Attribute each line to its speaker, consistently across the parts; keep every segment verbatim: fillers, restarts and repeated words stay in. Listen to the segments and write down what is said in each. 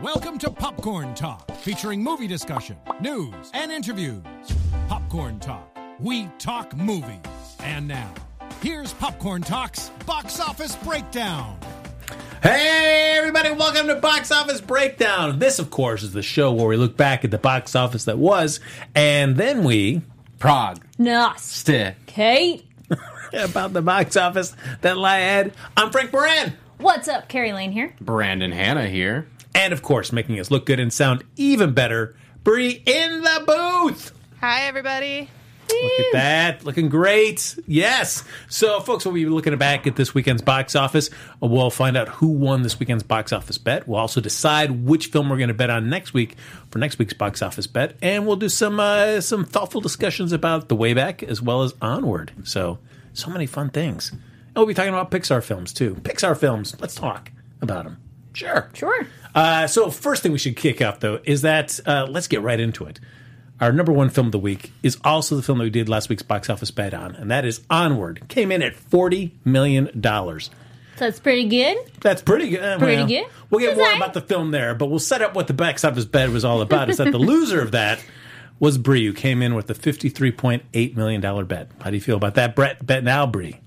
Speaker 1: Welcome to Popcorn Talk, featuring movie discussion, news, and interviews. Popcorn Talk. We talk movies. And now, here's Popcorn Talk's Box Office Breakdown.
Speaker 2: Hey, everybody, welcome to Box Office Breakdown. This, of course, is the show where we look back at the box office that was, and then we...
Speaker 3: Prague.
Speaker 4: Nos.
Speaker 3: Stick.
Speaker 4: Kate.
Speaker 2: about the box office that lie ahead. I'm Frank Moran.
Speaker 4: What's up? Carrie Lane here.
Speaker 3: Brandon Hanna here.
Speaker 2: And, of course, making us look good and sound even better, Bree in the booth.
Speaker 5: Hi, everybody.
Speaker 2: Look at that. Looking great. Yes. So, folks, we'll be looking back at this weekend's box office. We'll find out who won this weekend's box office bet. We'll also decide which film we're going to bet on next week for next week's box office bet. And we'll do some uh, some thoughtful discussions about The Way Back as well as Onward. So, so many fun things. And we'll be talking about Pixar films, too. Pixar films. Let's talk about them. Sure.
Speaker 4: Sure.
Speaker 2: Uh, so, first thing we should kick off, though, is that uh, let's get right into it. Our number one film of the week is also the film that we did last week's box office bet on, and that is Onward. Came in at forty million dollars.
Speaker 4: So that's pretty good.
Speaker 2: That's pretty good.
Speaker 4: Pretty
Speaker 2: well,
Speaker 4: good.
Speaker 2: We'll get
Speaker 4: That's
Speaker 2: more
Speaker 4: right.
Speaker 2: about the film there, but we'll set up what the box office bet was all about. Is that the loser of that was Bree, who came in with the fifty-three point eight million dollars bet. How do you feel about that bet, bet now, Bree?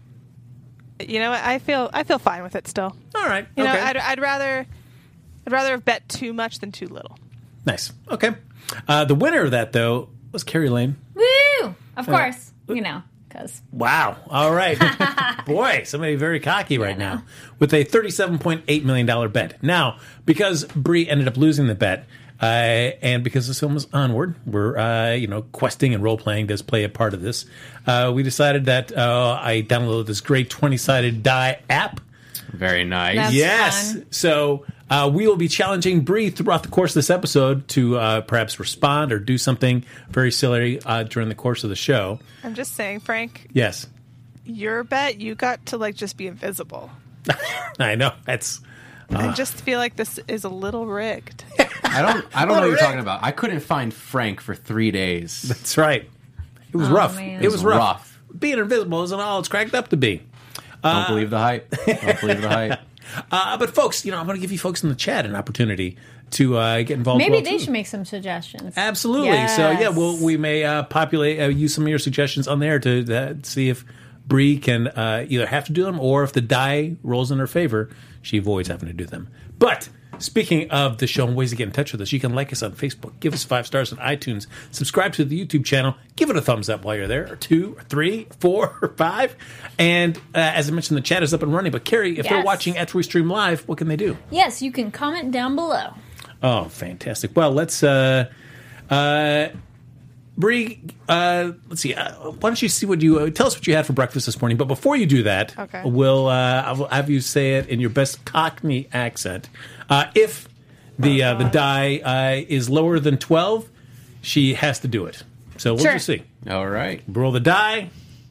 Speaker 5: You know what? I feel I feel fine with it still.
Speaker 2: All right.
Speaker 5: You
Speaker 2: okay.
Speaker 5: know, I'd, I'd rather I'd rather have bet too much than too little.
Speaker 2: Nice. Okay. Uh, the winner of that, though, was Carrie Lane.
Speaker 4: Woo! Of course. You know, because.
Speaker 2: Wow. All right. Boy, somebody very cocky right
Speaker 4: Yeah, no.
Speaker 2: now with a thirty-seven point eight million dollars bet. Now, because Bree ended up losing the bet, uh, and because this film is Onward, we're, uh, you know, questing and role-playing does play a part of this, uh, we decided that uh, I downloaded this great twenty-sided die app.
Speaker 3: Very nice.
Speaker 4: That's
Speaker 2: Yes.
Speaker 4: fun.
Speaker 2: So uh, we will be challenging Bree throughout the course of this episode to uh, perhaps respond or do something very silly uh, during the course of the show.
Speaker 5: I'm just saying, Frank,
Speaker 2: Yes.
Speaker 5: your bet you got to like just be invisible.
Speaker 2: I know. That's...
Speaker 5: I just feel like this is a little rigged.
Speaker 3: I don't I don't know what you're
Speaker 2: Rick.
Speaker 3: talking about. I couldn't find Frank for three days.
Speaker 2: That's right. It was
Speaker 4: Oh,
Speaker 2: rough.
Speaker 4: man.
Speaker 2: It was rough.
Speaker 3: rough.
Speaker 2: Being invisible isn't all it's cracked up to be.
Speaker 3: Don't believe the hype. Don't believe the hype.
Speaker 2: Uh, but folks, you know, I'm going to give you folks in the chat an opportunity to uh, get involved.
Speaker 4: Maybe
Speaker 2: well,
Speaker 4: they
Speaker 2: too.
Speaker 4: should make some suggestions.
Speaker 2: Absolutely.
Speaker 4: Yes.
Speaker 2: So yeah, we'll, we may uh, populate uh, use some of your suggestions on there to uh, see if Bree can uh, either have to do them or if the die rolls in her favor, she avoids having to do them. But speaking of the show and ways to get in touch with us, you can like us on Facebook, give us five stars on iTunes, subscribe to the YouTube channel, give it a thumbs up while you're there, or two, or three, four, or five. And uh, as I mentioned, the chat is up and running. But Carrie, if they're
Speaker 4: Yes.
Speaker 2: watching after we stream live, what can they do?
Speaker 4: Yes, you can comment down below.
Speaker 2: Oh, fantastic. Well, let's... Uh, uh, Bree, uh, let's see. Uh, why don't you see what you uh, tell us what you had for breakfast this morning? But before you do that,
Speaker 5: Okay.
Speaker 2: we'll uh, I'll have you say it in your best Cockney accent. Uh, if the uh, the die uh, is lower than twelve, she has to do it. So we'll
Speaker 4: Sure.
Speaker 2: just see.
Speaker 3: All right.
Speaker 2: Roll the die.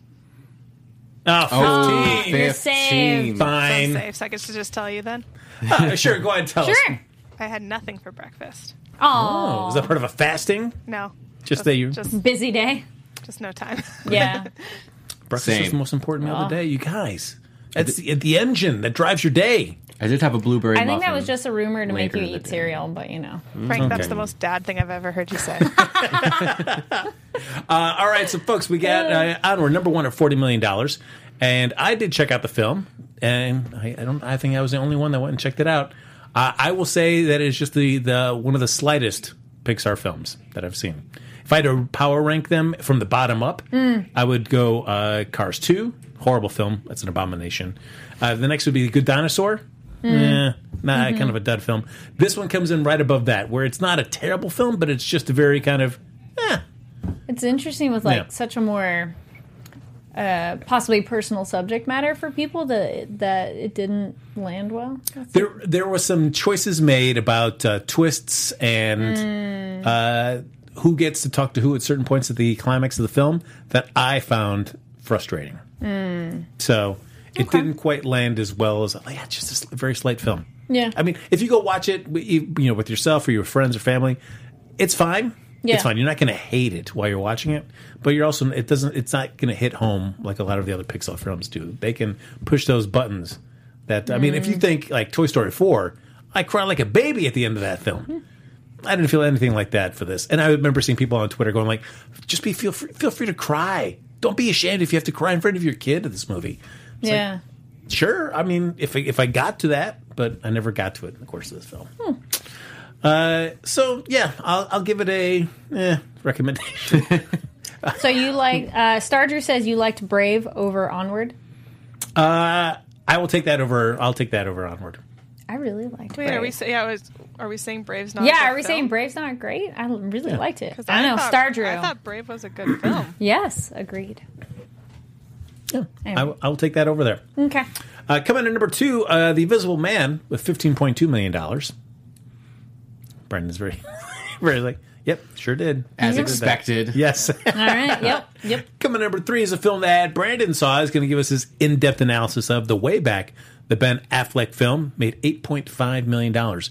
Speaker 2: Oh,
Speaker 3: Oh,
Speaker 2: fifteen.
Speaker 4: you're
Speaker 3: fifteen.
Speaker 4: saved.
Speaker 5: So
Speaker 2: Fine.
Speaker 5: safe. So I guess to just tell you then.
Speaker 2: Uh, sure, go ahead and tell us.
Speaker 4: Sure.
Speaker 5: I had nothing for breakfast.
Speaker 2: Oh,
Speaker 4: Oh,
Speaker 2: is that part of a fasting?
Speaker 5: No.
Speaker 2: Just that you-
Speaker 5: just
Speaker 4: busy day.
Speaker 5: just no time.
Speaker 4: Yeah.
Speaker 2: Breakfast
Speaker 3: Same.
Speaker 2: is the most important meal of the day, you guys. That's the, the engine that drives your day.
Speaker 3: I did have a blueberry
Speaker 4: I think
Speaker 3: muffin.
Speaker 4: that was just a rumor to make
Speaker 3: later
Speaker 4: you
Speaker 3: in the
Speaker 4: eat
Speaker 3: day.
Speaker 4: cereal, but you know.
Speaker 5: Frank, that's
Speaker 2: Okay.
Speaker 5: the most dad thing I've ever heard you say.
Speaker 2: Uh, all right, so folks, we got uh, Onward, number one at forty million dollars. And I did check out the film, and I, I don't. I think I was the only one that went and checked it out. Uh, I will say that it's just the, the one of the slightest Pixar films that I've seen. If I had to power rank them from the bottom up, I would go uh, Cars two, horrible film. That's an abomination. Uh, the next would be Good Dinosaur. Eh, nah, kind of a dud film. This one comes in right above that, where it's not a terrible film, but it's just a very kind of, eh.
Speaker 4: It's interesting with like
Speaker 2: Yeah.
Speaker 4: such a more uh, possibly personal subject matter for people that that it didn't land well. That's
Speaker 2: There, there were some choices made about uh, twists and uh, who gets to talk to who at certain points at the climax of the film that I found frustrating. So it didn't quite land as well as like, yeah, it's just a very slight film.
Speaker 4: Yeah.
Speaker 2: I mean, if you go watch it, you you know, with yourself or your friends or family, it's fine.
Speaker 4: Yeah.
Speaker 2: It's fine. You're not going to hate it while you're watching it, but you're also it doesn't. It's not going to hit home like a lot of the other Pixar films do. They can push those buttons. That I mean, if you think like Toy Story four, I cried like a baby at the end of that film. I didn't feel anything like that for this. And I remember seeing people on Twitter going like, just be feel free, feel free to cry. Don't be ashamed if you have to cry in front of your kid at this movie. It's
Speaker 4: Yeah.
Speaker 2: like, sure. I mean, if I, if I got to that, but I never got to it in the course of this film.
Speaker 4: Hmm.
Speaker 2: Uh, so yeah, I'll, I'll give it a eh, recommendation.
Speaker 4: So you like uh, Starger says you liked Brave over Onward.
Speaker 2: uh, I will take that over. I'll take that over Onward.
Speaker 4: I really liked.
Speaker 5: Wait,
Speaker 4: Brave.
Speaker 5: are we say, yeah, was, are we saying Brave's not? a
Speaker 4: Yeah,
Speaker 5: good
Speaker 4: are we
Speaker 5: film?
Speaker 4: saying Brave's not great? I really liked it.
Speaker 5: 'Cause
Speaker 4: I don't know.
Speaker 5: thought,
Speaker 4: Star Drew.
Speaker 5: I thought Brave was a good film.
Speaker 4: Yes, agreed.
Speaker 2: Yeah,
Speaker 4: Anyway.
Speaker 2: I, will- I will take that over there.
Speaker 4: Okay.
Speaker 2: Uh, coming in at number two, uh, The Invisible Man with fifteen point two million dollars. Brendan's very, very like, yep, sure did.
Speaker 3: As
Speaker 2: Sure did that.
Speaker 3: expected.
Speaker 2: Yes.
Speaker 4: All right. Yep. Yep.
Speaker 2: Coming in number three is a film that Brandon saw. Is going to give us his in-depth analysis of The Way Back, the Ben Affleck film, made eight point five million dollars.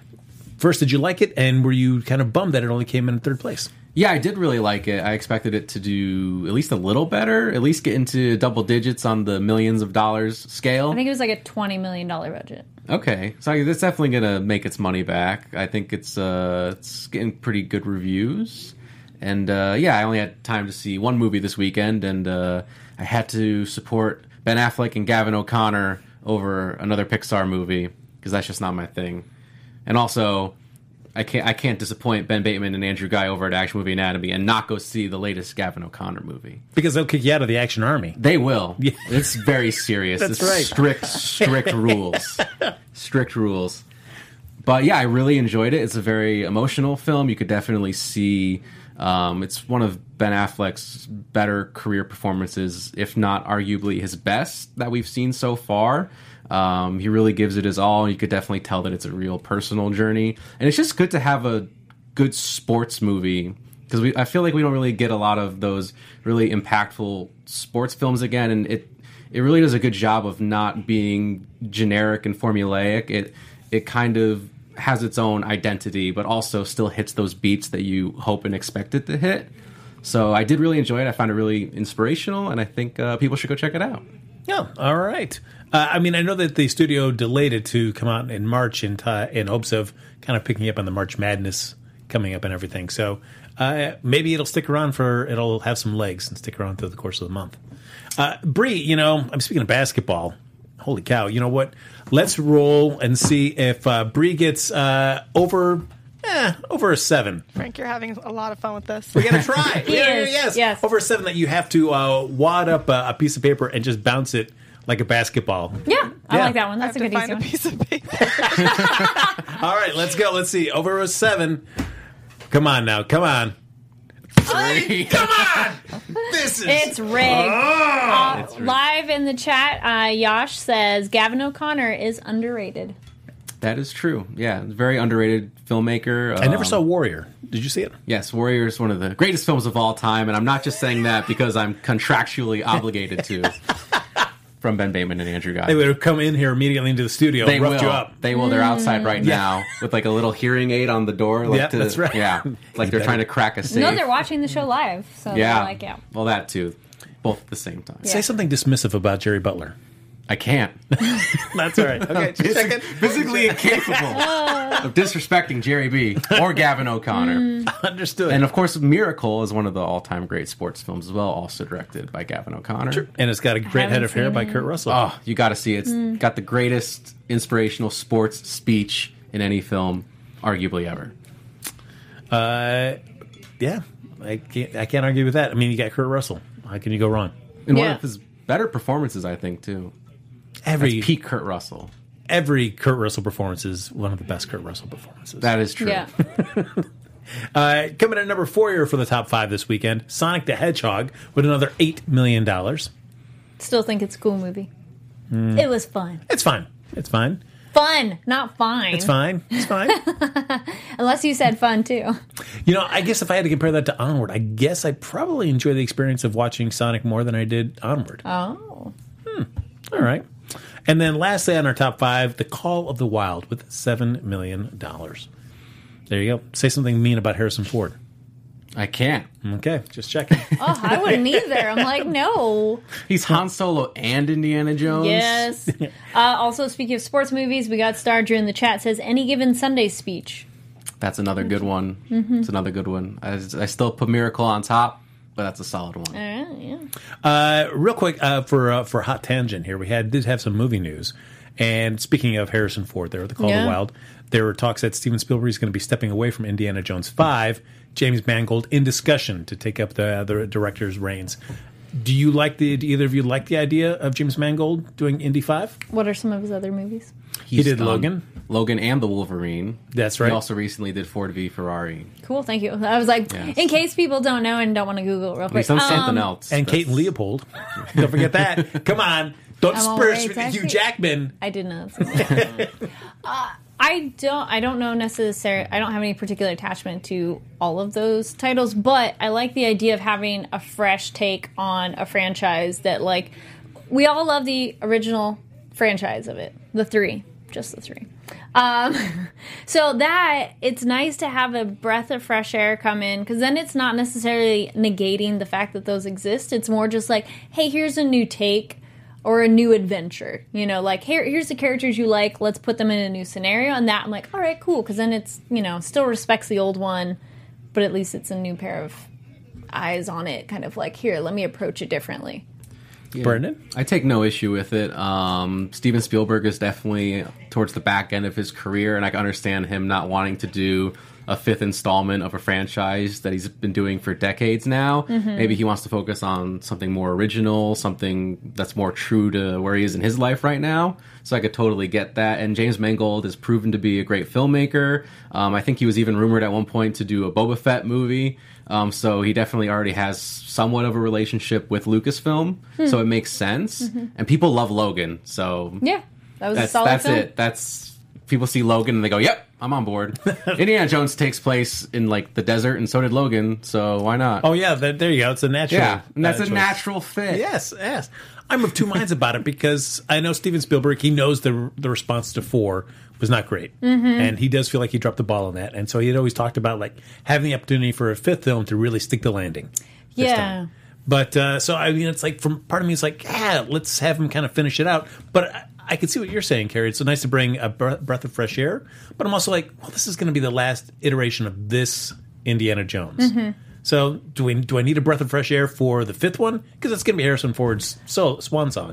Speaker 2: First, did you like it? And were you kind of bummed that it only came in third place?
Speaker 3: Yeah, I did really like it. I expected it to do at least a little better, at least get into double digits on the millions of dollars scale.
Speaker 4: I think it was like a twenty million dollar budget.
Speaker 3: Okay, so it's definitely going to make its money back. I think it's uh, it's getting pretty good reviews, and uh, yeah, I only had time to see one movie this weekend, and uh, I had to support Ben Affleck and Gavin O'Connor over another Pixar movie because that's just not my thing. And also, I can't I can't disappoint Ben Bateman and Andrew Guy over at Action Movie Anatomy and not go see the latest Gavin O'Connor movie.
Speaker 2: Because they'll kick you out of the Action Army.
Speaker 3: They will.
Speaker 2: Yeah.
Speaker 3: It's very serious.
Speaker 2: That's
Speaker 3: it's
Speaker 2: right.
Speaker 3: Strict, strict rules. Strict rules. But yeah, I really enjoyed it. It's a very emotional film. You could definitely see um, it's one of Ben Affleck's better career performances, if not arguably his best that we've seen so far. Um, he really gives it his all. You could definitely tell that it's a real personal journey. And it's just good to have a good sports movie because we I feel like we don't really get a lot of those really impactful sports films again, and it it really does a good job of not being generic and formulaic. It it kind of has its own identity, but also still hits those beats that you hope and expect it to hit. So I did really enjoy it. I found it really inspirational, and I think uh, people should go check it out.
Speaker 2: Oh, all right. Uh, I mean, I know that the studio delayed it to come out in March in, ti in hopes of kind of picking up on the March Madness coming up and everything. So uh, maybe it'll stick around for, it'll have some legs and stick around through the course of the month. Uh, Bree, you know, I'm speaking of basketball. Holy cow. You know what? Let's roll and see if uh, Bree gets uh, over, eh, over a seven.
Speaker 5: Frank, you're having a lot of fun with this.
Speaker 2: We're going to try.
Speaker 4: He
Speaker 2: Yeah,
Speaker 4: is,
Speaker 2: yes.
Speaker 4: yes.
Speaker 2: Over a seven that you have to uh, wad up a, a piece of paper and just bounce it like a basketball.
Speaker 4: Yeah, I
Speaker 2: Yeah.
Speaker 4: like that one.
Speaker 5: I
Speaker 4: That's
Speaker 5: have
Speaker 4: a
Speaker 5: to
Speaker 4: good
Speaker 5: find
Speaker 4: easy
Speaker 5: a
Speaker 4: one.
Speaker 5: piece of paper.
Speaker 2: All right, let's go. Let's see. Over a seven. Come on now. Come on. Three. Come on. This is.
Speaker 4: It's rigged. Uh, live in the chat, uh, Yash says Gavin O'Connor is underrated.
Speaker 3: That is true. Yeah, very underrated filmmaker.
Speaker 2: I never
Speaker 3: Um,
Speaker 2: saw Warrior. Did you see it?
Speaker 3: Yes, Warrior is one of the greatest films of all time, and I'm not just saying that because I'm contractually obligated to. From Ben Bateman and Andrew Guy.
Speaker 2: They would have come in here immediately into the studio
Speaker 3: They
Speaker 2: and roughed
Speaker 3: will.
Speaker 2: you up.
Speaker 3: They will. They're outside right
Speaker 2: Yeah.
Speaker 3: now with like a little hearing aid on the door. Like
Speaker 2: Yeah,
Speaker 3: to,
Speaker 2: that's right.
Speaker 3: Yeah, like
Speaker 2: You
Speaker 3: they're
Speaker 2: better-
Speaker 3: trying to crack a safe.
Speaker 4: No, they're watching the show live, so
Speaker 3: Yeah.
Speaker 4: they're like, yeah.
Speaker 3: Well, that too. Both at the same time.
Speaker 4: Yeah.
Speaker 2: Say something dismissive about Jerry Butler.
Speaker 3: I can't.
Speaker 2: That's all right. Okay, just a second.
Speaker 3: Physically incapable of disrespecting Jerry B. or Gavin O'Connor.
Speaker 2: Understood.
Speaker 3: And of course, Miracle is one of the all-time great sports films as well, also directed by Gavin O'Connor.
Speaker 2: And it's got a great head
Speaker 4: haven't
Speaker 2: of hair
Speaker 4: seen
Speaker 2: by
Speaker 4: it.
Speaker 2: Kurt Russell.
Speaker 3: Oh, you got to see it. It's got the greatest inspirational sports speech in any film, arguably ever.
Speaker 2: Uh, yeah, I can't. I can't argue with that. I mean, you got Kurt Russell. How can you go wrong?
Speaker 3: And one
Speaker 4: Yeah.
Speaker 3: of his better performances, I think, too.
Speaker 2: Every
Speaker 3: That's peak Kurt Russell.
Speaker 2: every Kurt Russell performance is one of the best Kurt Russell performances.
Speaker 3: That is true.
Speaker 4: Yeah.
Speaker 2: Uh, coming in at number four here for the top five this weekend, Sonic the Hedgehog with another eight million dollars.
Speaker 4: Still think it's a cool movie. It was fun.
Speaker 2: It's fine. It's fine.
Speaker 4: Fun, not fine.
Speaker 2: It's fine. It's fine.
Speaker 4: Unless you said fun, too.
Speaker 2: You know, I guess if I had to compare that to Onward, I guess I probably enjoy the experience of watching Sonic more than I did Onward.
Speaker 4: Oh.
Speaker 2: All right. And then lastly on our top five, The Call of the Wild with seven million dollars. There you go. Say something mean about Harrison Ford.
Speaker 3: I can't.
Speaker 2: Okay, just checking.
Speaker 4: Oh, I wouldn't either. I'm like, no.
Speaker 3: He's Han Solo and Indiana Jones.
Speaker 4: Yes. Uh, also, speaking of sports movies, we got Star Drew in the chat says Any Given Sunday speech.
Speaker 3: That's another good one.
Speaker 4: Mm-hmm.
Speaker 3: It's another good one. I, I still put Miracle on top, but that's a solid one.
Speaker 4: Uh, yeah.
Speaker 2: Uh, real quick uh, for uh, for hot tangent here, we had did have some movie news. And speaking of Harrison Ford, there at the Call
Speaker 4: Yeah.
Speaker 2: of the Wild, there were talks that Steven Spielberg is going to be stepping away from Indiana Jones five. James Mangold in discussion to take up the other director's reins. Do you like the? Do either of you like the idea of James Mangold doing Indy five?
Speaker 4: What are some of his other movies?
Speaker 2: He did
Speaker 3: done
Speaker 2: Logan.
Speaker 3: Logan and the Wolverine.
Speaker 2: That's right.
Speaker 3: He also recently did Ford v Ferrari.
Speaker 4: Cool, thank you. I was like,
Speaker 3: Yes.
Speaker 4: in case people don't know and don't want to Google it real quick.
Speaker 3: He's done something
Speaker 4: Um,
Speaker 3: else.
Speaker 2: And
Speaker 3: That's-
Speaker 2: Kate and Leopold. Don't forget that. Come on. Don't
Speaker 4: I'm
Speaker 2: spurge
Speaker 4: already
Speaker 2: with Hugh
Speaker 4: texting.
Speaker 2: Jackman.
Speaker 4: I did not. see that. uh, I don't. I don't know necessarily. I don't have any particular attachment to all of those titles, but I like the idea of having a fresh take on a franchise that, like, we all love the original franchise of it, the three, just the three. Um, so that it's nice to have a breath of fresh air come in, because then it's not necessarily negating the fact that those exist. It's more just like, hey, here's a new take. Or a new adventure, you know, like, here, here's the characters you like, let's put them in a new scenario, and that, I'm like, all right, cool, because then it's, you know, still respects the old one, but at least it's a new pair of eyes on it, kind of like, here, let me approach it differently.
Speaker 3: Yeah.
Speaker 2: Brendan?
Speaker 3: I take no issue with it. Um, Steven Spielberg is definitely towards the back end of his career, and I can understand him not wanting to do a fifth installment of a franchise that he's been doing for decades now.
Speaker 4: Mm-hmm.
Speaker 3: Maybe he wants to focus on something more original, something that's more true to where he is in his life right now. So I could totally get that. And James Mangold has proven to be a great filmmaker. Um, I think he was even rumored at one point to do a Boba Fett movie. Um, so he definitely already has somewhat of a relationship with Lucasfilm.
Speaker 4: Hmm.
Speaker 3: So it makes sense.
Speaker 4: Mm-hmm.
Speaker 3: And people love Logan. So
Speaker 4: Yeah, that was
Speaker 3: that's,
Speaker 4: a solid
Speaker 3: that's
Speaker 4: film.
Speaker 3: it. That's people see Logan and they go, "Yep, I'm on board." Indiana Jones takes place in like the desert, and so did Logan. So why not?
Speaker 2: Oh, yeah, that, there you go. It's a natural.
Speaker 3: yeah, and that's
Speaker 2: uh,
Speaker 3: a
Speaker 2: choice.
Speaker 3: natural fit.
Speaker 2: Yes, yes. I'm of two minds about it because I know Steven Spielberg, he knows the the response to four was not great.
Speaker 4: Mm-hmm.
Speaker 2: And he does feel like he dropped the ball on that. And so he had always talked about like having the opportunity for a fifth film to really stick the landing. this
Speaker 4: Yeah.
Speaker 2: time. But uh, so, I mean, it's like, from part of me, it's like, yeah, let's have him kind of finish it out. But I, I can see what you're saying, Carrie. It's so nice to bring a breath, breath of fresh air. But I'm also like, well, this is going to be the last iteration of this Indiana Jones.
Speaker 4: Mm-hmm.
Speaker 2: So do we do I need a breath of fresh air for the fifth one? Because it's going to be Harrison Ford's so, swan song.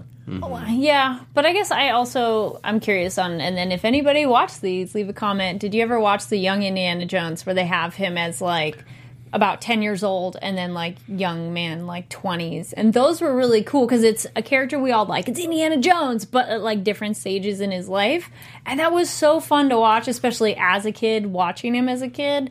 Speaker 4: Yeah, but I guess I also, I'm curious on, and then if anybody watched these, leave a comment. Did you ever watch the Young Indiana Jones where they have him as like about ten years old and then like young man, like twenties? And those were really cool because it's a character we all like. It's Indiana Jones, but at like different stages in his life. And that was so fun to watch, especially as a kid, watching him as a kid.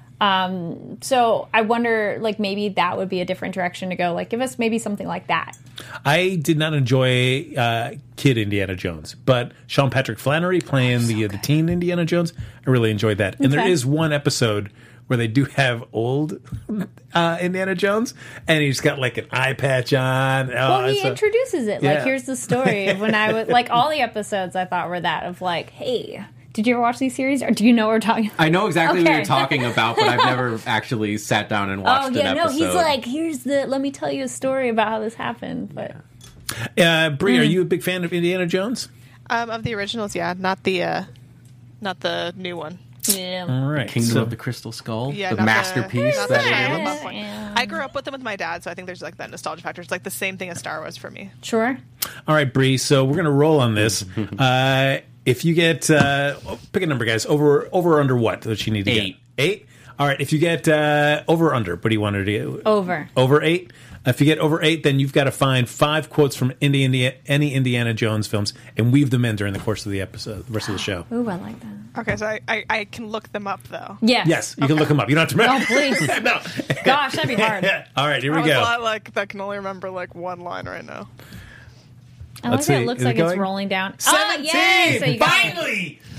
Speaker 4: Um, so I wonder, like, maybe that would be a different direction to go. Like, give us maybe something like that.
Speaker 2: I did not enjoy uh, Kid Indiana Jones, but Sean Patrick Flannery playing the the teen Indiana Jones, I really enjoyed that. And there
Speaker 4: Okay.
Speaker 2: is one episode where they do have old uh, Indiana Jones, and he's got like an eye patch on. Oh,
Speaker 4: Well, he
Speaker 2: it's a-
Speaker 4: introduces it.
Speaker 2: Yeah.
Speaker 4: Like, here's the story of when I was, like, all the episodes I thought were that of like, hey, did you ever watch these series? Or do you know what we're talking about?
Speaker 3: I know exactly what
Speaker 4: Okay.
Speaker 3: you're talking about, but I've never actually sat down and watched
Speaker 4: Oh,
Speaker 3: an
Speaker 4: yeah, no,
Speaker 3: episode.
Speaker 4: he's like, here's the, let me tell you a story about how this happened. But
Speaker 2: Uh, Brie,
Speaker 4: Mm.
Speaker 2: are you a big fan of Indiana Jones?
Speaker 5: Um, of the originals, yeah, not the, uh, not the new one.
Speaker 4: yeah.
Speaker 2: All right,
Speaker 3: Kingdom
Speaker 2: so-
Speaker 3: of the Crystal Skull,
Speaker 5: Yeah,
Speaker 3: the
Speaker 5: not
Speaker 3: masterpiece
Speaker 5: not
Speaker 3: that
Speaker 5: the
Speaker 3: it
Speaker 5: Shia
Speaker 3: is.
Speaker 5: LaBeouf one.
Speaker 4: Yeah.
Speaker 5: I grew up with them with my dad, so I think there's like that nostalgia factor. It's like the same thing as Star Wars for me.
Speaker 4: Sure.
Speaker 2: All right, Bree. So we're gonna roll on this. uh, if you get uh, pick a number, guys. Over over or under what that you need to
Speaker 3: Eight.
Speaker 2: get? Eight. All right. If you get uh, over or under, what do you want to do?
Speaker 4: Over.
Speaker 2: Over eight. If you get over eight, then you've got to find five quotes from Indi- Indi- any Indiana Jones films and weave them in during the course of the episode, the rest of the show.
Speaker 4: Ooh, I like that.
Speaker 5: Okay, so I, I, I can look them up though.
Speaker 4: Yes.
Speaker 2: Yes, you can look them up. You don't have to
Speaker 4: Oh, please.
Speaker 2: no.
Speaker 4: Gosh, that'd be hard.
Speaker 2: All right, here
Speaker 5: I
Speaker 2: we
Speaker 5: was a
Speaker 2: go.
Speaker 5: lot like that. Can only remember like one line right now.
Speaker 4: I like
Speaker 2: Let's
Speaker 4: that
Speaker 2: see.
Speaker 4: it looks
Speaker 2: Is it
Speaker 4: like it's
Speaker 2: going?
Speaker 4: rolling down.
Speaker 2: Seventeen.
Speaker 4: Oh, yay! So you got it.
Speaker 2: Finally.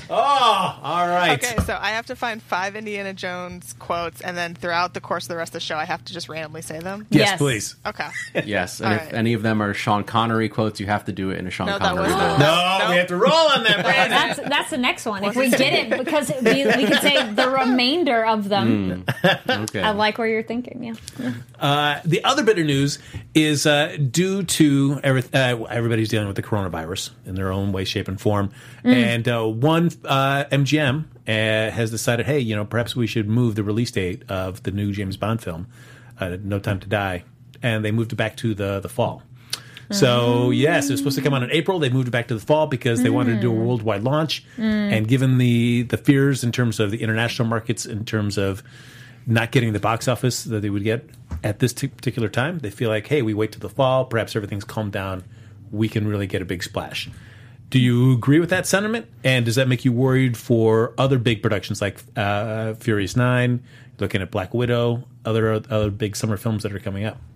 Speaker 2: Oh, all right.
Speaker 5: Okay, so I have to find five Indiana Jones quotes, and then throughout the course of the rest of the show, I have to just randomly say them.
Speaker 2: Yes,
Speaker 4: Yes.
Speaker 2: please.
Speaker 5: Okay.
Speaker 3: Yes, and
Speaker 5: All
Speaker 3: if
Speaker 5: right.
Speaker 3: any of them are Sean Connery quotes, you have to do it in a Sean
Speaker 5: No, that
Speaker 3: Connery
Speaker 5: was
Speaker 3: voice.
Speaker 2: No,
Speaker 5: Nope.
Speaker 2: we have to roll on that, Brandon.
Speaker 4: That's that's the next one. If we did it, because we, we could say the remainder of them.
Speaker 3: Okay.
Speaker 4: I like where you're thinking. Yeah. yeah.
Speaker 2: Uh, the other bit of news is uh, due to every, uh, everybody's dealing with the coronavirus in their own way, shape, and form. And uh, one uh, M G M uh, has decided, hey, you know, perhaps we should move the release date of the new James Bond film, uh, No Time to Die, and they moved it back to the the fall. So yes, it was supposed to come out in April. They moved it back to the fall because they wanted to do a worldwide launch. And given the the fears in terms of the international markets, in terms of not getting the box office that they would get at this t- particular time, they feel like, hey, we wait till the fall. Perhaps everything's calmed down. We can really get a big splash. Do you agree with that sentiment? And does that make you worried for other big productions like uh, Furious nine, looking at Black Widow, other other big summer films that are coming up?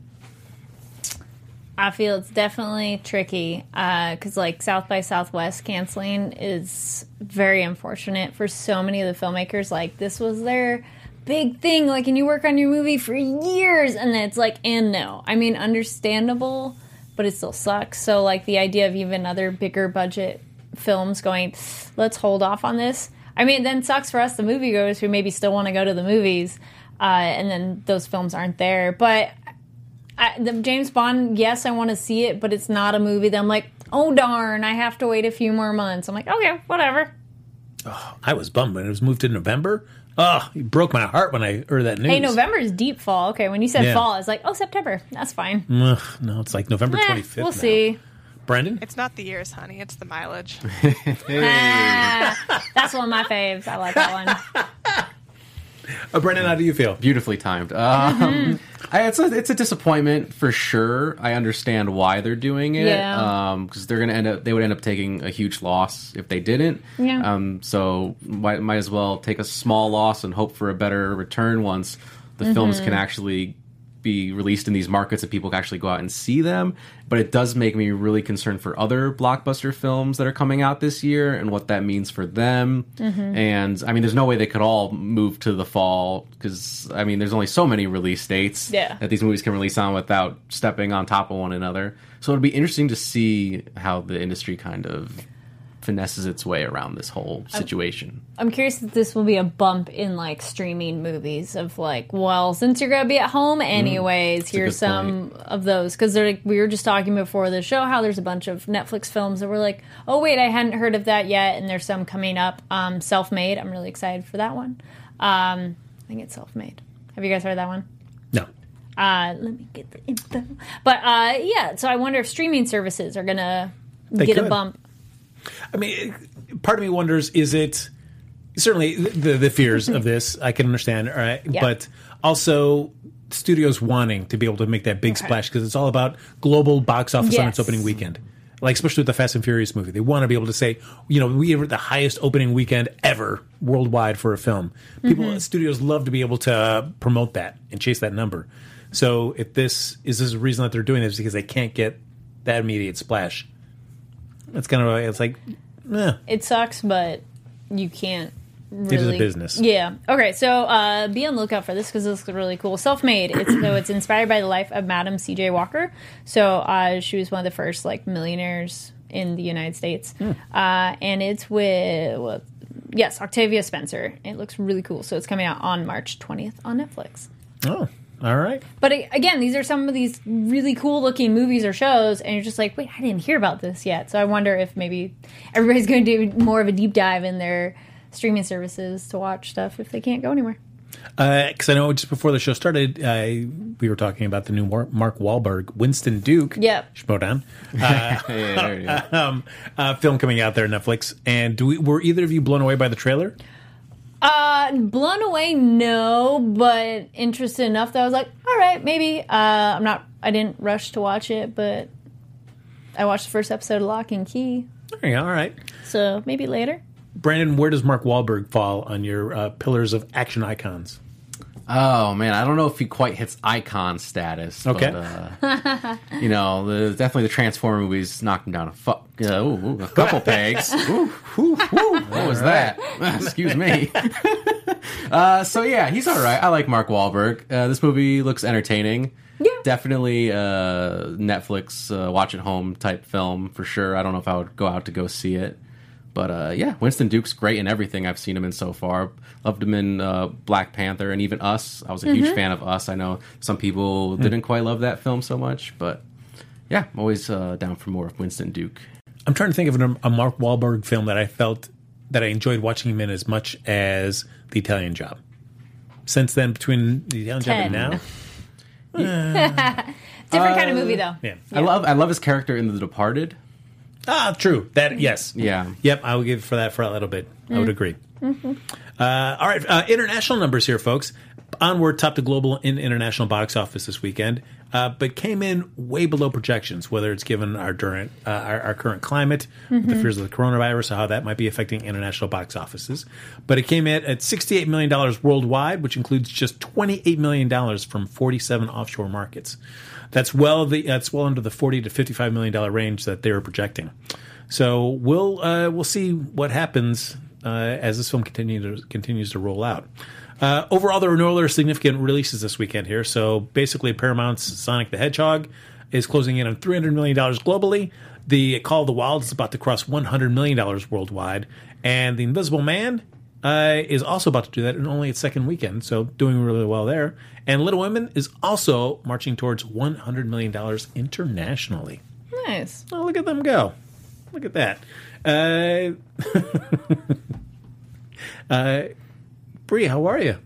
Speaker 4: I feel it's definitely tricky because, like, South by Southwest canceling is very unfortunate for so many of the filmmakers. Like, this was their big thing. Like, and you work on your movie for years, and then it's like, and no. I mean, understandable, but it still sucks. So, like, the idea of even other bigger budget films going, let's hold off on this. I mean, it then sucks for us, the moviegoers, who maybe still want to go to the movies, uh, and then those films aren't there. But I, the James Bond, yes, I want to see it, but it's not a movie that I'm like, oh darn, I have to wait a few more months. I'm like, okay, whatever.
Speaker 2: I was bummed when it was moved to November. Oh, it broke my heart when I heard that news.
Speaker 4: Hey, November is deep fall. Okay, when you said
Speaker 2: Yeah.
Speaker 4: fall, I was like, oh, September. That's fine.
Speaker 2: Ugh, no, it's like November
Speaker 4: Eh,
Speaker 2: twenty-fifth.
Speaker 4: we'll
Speaker 2: now.
Speaker 4: see.
Speaker 2: Brendan?
Speaker 5: It's not the years, honey. It's the mileage.
Speaker 4: Ah, that's one of my faves. I like that one.
Speaker 2: Uh, Brendan, how do you feel?
Speaker 3: Beautifully timed. Um, I, it's a it's a disappointment for sure. I understand why they're doing it.
Speaker 4: Yeah.
Speaker 3: because they're gonna end up they would end up taking a huge loss if they didn't.
Speaker 4: Yeah.
Speaker 3: Um, so might might as well take a small loss and hope for a better return once the films can actually be released in these markets and people can actually go out and see them. But it does make me really concerned for other blockbuster films that are coming out this year and what that means for them. And I mean, there's no way they could all move to the fall because I mean, there's only so many release dates
Speaker 4: Yeah.
Speaker 3: that these movies can release on without stepping on top of one another. So it'll be interesting to see how the industry kind of finesses its way around this whole situation.
Speaker 4: I'm curious if this will be a bump in, like, streaming movies of, like, well, since you're going to be at home anyways,
Speaker 3: a
Speaker 4: here's
Speaker 3: good
Speaker 4: some of those. Because like, we were just talking before the show how there's a bunch of Netflix films that were like, oh, wait, I hadn't heard of that yet, and there's some coming up. Um, Self-Made, I'm really excited for that one. Um, I think it's Self-Made. Have you guys heard that one?
Speaker 2: No.
Speaker 4: Uh, let me get the info. But, uh, yeah, so I wonder if streaming services are going to
Speaker 2: They
Speaker 4: get a
Speaker 2: could.
Speaker 4: bump.
Speaker 2: I mean, part of me wonders, is it certainly the the fears of this I can understand, all right,
Speaker 4: Yeah.
Speaker 2: but also studios wanting to be able to make that big
Speaker 4: Okay.
Speaker 2: splash because it's all about global box office on its
Speaker 4: Yes.
Speaker 2: opening weekend. Like, especially with the Fast and Furious movie, they want to be able to say, you know, we have the highest opening weekend ever worldwide for a film. People,
Speaker 4: Mm-hmm.
Speaker 2: studios love to be able to uh, promote that and chase that number. So, if this is this a reason that they're doing this because they can't get that immediate splash, it's kind of it's like, eh.
Speaker 4: It sucks, but you can't really...
Speaker 2: It is a business.
Speaker 4: Yeah. Okay, so uh, be on the lookout for this because this is really cool. Self-Made. It's, so it's inspired by the life of Madam C J Walker. So uh, she was one of the first, like, millionaires in the United States.
Speaker 2: Hmm.
Speaker 4: Uh, and it's with, well, yes, Octavia Spencer. It looks really cool. So it's coming out on March twentieth on Netflix.
Speaker 2: Oh, all right.
Speaker 4: But uh, again, these are some of these really cool looking movies or shows, and you're just like, wait, I didn't hear about this yet. So I wonder if maybe everybody's going to do more of a deep dive in their streaming services to watch stuff if they can't go anywhere.
Speaker 2: Because I know just before the show started, uh, we were talking about the new Mar- Mark Wahlberg, Winston Duke,
Speaker 4: Yep.
Speaker 2: Schmodown, uh,
Speaker 3: Yeah, there you go.
Speaker 2: um, uh, film coming out there on Netflix. And do we, were either of you blown away by the trailer?
Speaker 4: Uh, blown away, no, but interested enough that I was like, all right, maybe. Uh, I'm not, I didn't rush to watch it, but I watched the first episode of Lock and Key,
Speaker 2: There you go, all right.
Speaker 4: so maybe later.
Speaker 2: Brandon, where does Mark Wahlberg fall on your uh, pillars of action icons?
Speaker 3: Oh man, I don't know if he quite hits icon status.
Speaker 2: Okay.
Speaker 3: But, uh, you know, the, definitely the Transformer movies knocked him down a, fu- uh, ooh, ooh, a couple pegs. Ooh, ooh, ooh, what was that? Excuse me. uh, so yeah, he's all right. I like Mark Wahlberg. Uh, this movie looks entertaining.
Speaker 4: Yeah.
Speaker 3: Definitely uh, Netflix uh, watch at home type film for sure. I don't know if I would go out to go see it. But uh, yeah, Winston Duke's great in everything I've seen him in so far. Loved him in uh, Black Panther and even Us. I was a
Speaker 4: Mm-hmm.
Speaker 3: huge fan of Us. I know some people didn't quite love that film so much, but yeah, I'm always uh, down for more of Winston Duke.
Speaker 2: I'm trying to think of a, a Mark Wahlberg film that I felt that I enjoyed watching him in as much as The Italian Job. Since then, between The Italian Job and
Speaker 4: Ten.
Speaker 2: now,
Speaker 4: Different kind of movie, though.
Speaker 2: yeah.
Speaker 3: I love I love his character in The Departed.
Speaker 2: Ah, true. That yes,
Speaker 3: Yeah.
Speaker 2: yep. I would give for that for a little bit. I would agree. Uh, all right, uh, international numbers here, folks. Onward topped the global in international box office this weekend, uh, but came in way below projections. Whether it's given our durant, uh, our, our current climate, with the fears of the coronavirus, or how that might be affecting international box offices, but it came in at sixty-eight million dollars worldwide, which includes just twenty-eight million dollars from forty-seven offshore markets. That's well the that's well under the forty to fifty-five million dollar range that they were projecting. So we'll uh, we'll see what happens uh, as this film continues continues to roll out. Uh, overall, there were no other significant releases this weekend here. So basically, Paramount's Sonic the Hedgehog is closing in on three hundred million dollars globally. The Call of the Wild is about to cross one hundred million dollars worldwide, and The Invisible Man uh, is also about to do that in only its second weekend, so doing really well there. And Little Women is also marching towards one hundred million dollars internationally.
Speaker 4: Nice.
Speaker 2: Oh, look at them go. Look at that. Uh, uh, Bree, how are you?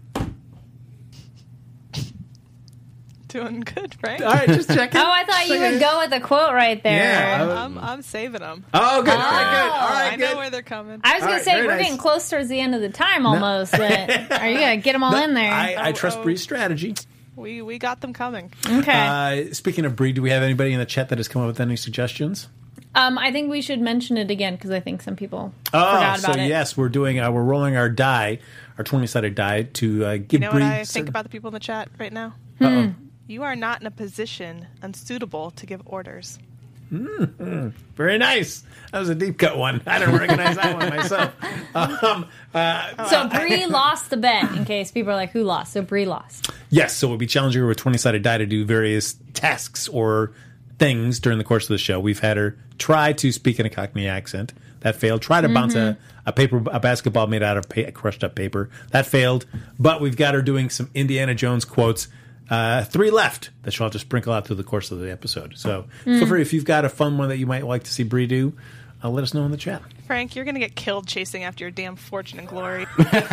Speaker 5: Doing good, right?
Speaker 2: All right, just checking.
Speaker 4: Oh, I thought you would go with a quote right there.
Speaker 2: Yeah, I-
Speaker 5: I'm, I'm saving them.
Speaker 2: Oh, good. All right, good. All
Speaker 5: I
Speaker 2: right,
Speaker 5: know
Speaker 2: good.
Speaker 5: where they're coming.
Speaker 4: I was
Speaker 2: All
Speaker 4: going
Speaker 2: right,
Speaker 4: to say,
Speaker 2: very
Speaker 4: we're
Speaker 2: nice.
Speaker 4: getting close towards the end of the time almost. But are you going to get them all in there?
Speaker 2: I, I
Speaker 5: Oh,
Speaker 2: trust
Speaker 5: oh.
Speaker 2: Bree's strategy.
Speaker 5: We we got them coming.
Speaker 4: okay.
Speaker 2: Uh, speaking of Bree, do we have anybody in the chat that has come up with any suggestions?
Speaker 4: um, I think we should mention it again because I think some people
Speaker 2: Oh,
Speaker 4: forgot
Speaker 2: so
Speaker 4: about it.
Speaker 2: yes, we're doing. Uh, we're rolling our die, our twenty-sided die, to uh, give
Speaker 5: You know
Speaker 2: Bree.
Speaker 5: what I
Speaker 2: certain-
Speaker 5: think about the people in the chat right now?
Speaker 2: Uh-oh.
Speaker 5: You are not in a position unsuitable to give orders.
Speaker 2: Very nice. That was a deep cut one. I didn't recognize that one myself. Um, uh,
Speaker 4: So Bree lost the bet in case people are like, who lost? So Bree lost.
Speaker 2: yes, so we'll be challenging her with twenty-sided die to do various tasks or things during the course of the show. We've had her try to speak in a Cockney accent. That failed. Try to bounce a, a paper, a basketball made out of pa- crushed up paper. That failed. But we've got her doing some Indiana Jones quotes. Uh, three left that she'll have to sprinkle out through the course of the episode. So feel free, if you've got a fun one that you might like to see Bree do, uh, let us know in the chat.
Speaker 5: Frank, you're going to get killed chasing after your damn fortune and glory.